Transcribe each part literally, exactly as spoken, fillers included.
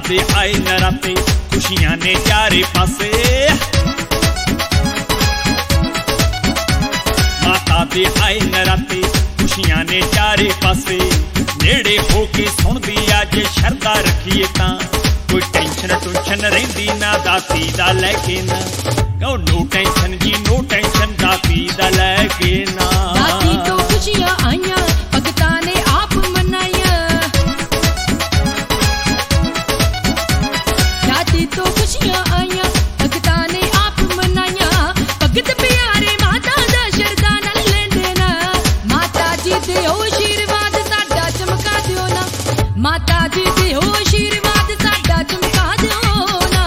दे आए नराते खुशियां ने चारे पासे, माता दे आए नराते खुशियां ने चारे पासे। नेड़े होके सुनदी अज शरदा रखीए तां कोई टेंशन टुंशन रहिंदी ना दाती दा लैके ना। ओ नो टेंशन जी नो टेंशन दाती दा लैके ना। दाती तो खुशियां आईयां भगतां ने आप मनाइयां, दाती तो खुशियां आईयां भगतां ने आप मनाइयां। भगत प्यारे माता दा शरदा नाल लैंदे ना, माता जी दे आशीर्वाद साडा चमका दिओ ना, माता जी दे आशीर्वाद साडा चमका दिओ ना।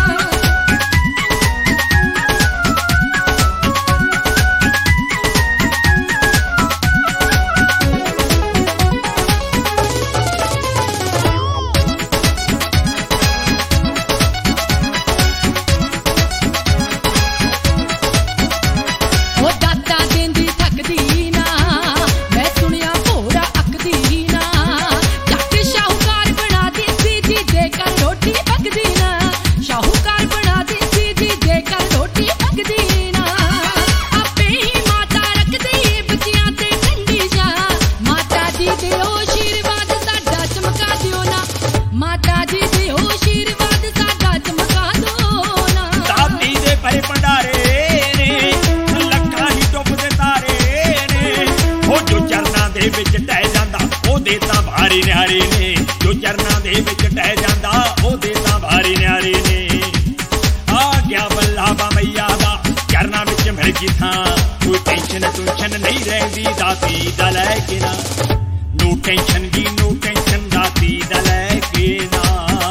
भारी न्यारे ने जो चरना दे विच टह जांदा ओदे तां भारी न्यारे ने। आ गया बल्लावा मैया दा चरना विच मिल गई थां, कोई टेंशन टुंशन नहीं रहिंदी दाती दा लैके ना। नो टेंशन जी नो टेंशन दाती दा लैके ना।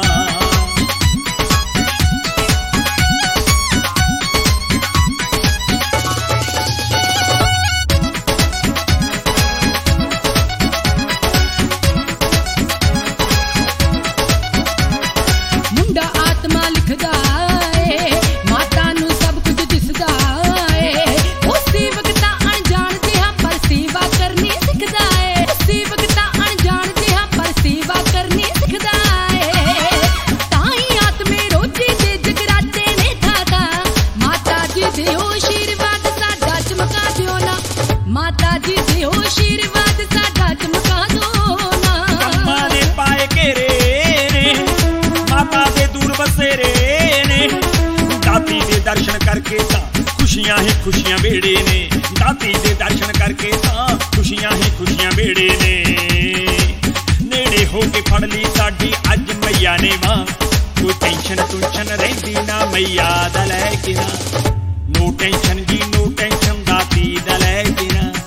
माता जी दे आशीर्वाद साडा चमका दो ना। कम्मां ने पाए घेरे ने माता दे दूर बसेरे ने, दाती दे दर्शन करके तां खुशियां ही खुशियां बेड़े ने, दाती दे दर्शन करके तां खुशियां ही खुशियां बेड़े ने। नेड़े होके फड़ ली साडी अज मैया ने मां, कोई टेंशन टुंशन रहिंदी ना मैया दा लैके ना। नो टेंशन जी नो टेंशन दाती दा लैके ना।